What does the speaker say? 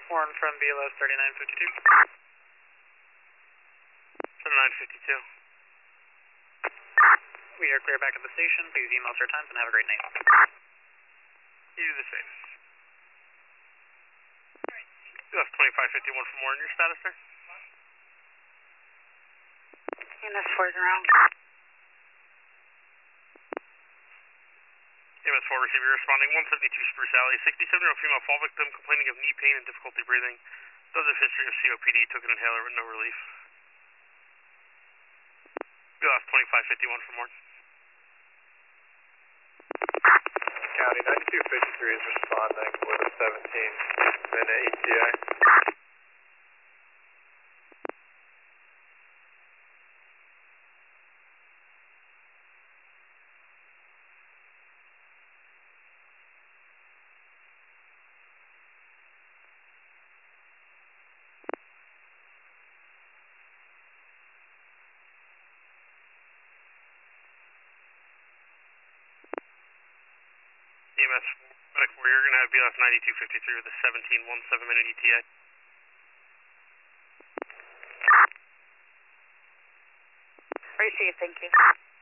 Warren from BLS 3952. 7952. We are clear back at the station. Please email us our times and have a great night. You do the same. BLS 2551 from Warren, your status, sir? EMS 4 is around. EMS 4 receiver responding 172 Spruce Alley, 67-year-old female fall victim complaining of knee pain and difficulty breathing. Does have history of COPD, took an inhaler with no relief. BLS 2551 from Warren. County 9253 is responding with a 17-minute ETA. EMS Medic 4, you're going to have BLS 9253 with a 17-minute ETA. Received, thank you.